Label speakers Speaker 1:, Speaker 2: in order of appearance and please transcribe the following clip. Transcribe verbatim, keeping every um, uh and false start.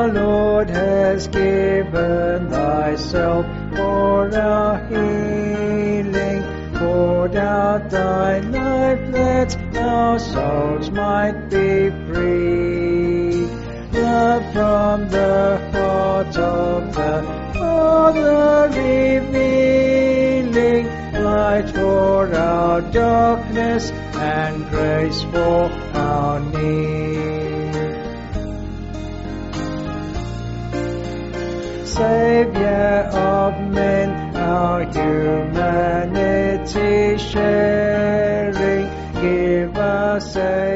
Speaker 1: Our Lord has given thyself for our healing. Poured out thy life that our souls might be free. Love from the heart of the Father revealing, light for our darkness and grace for our need. Saviour of men, our humanity sharing, give us a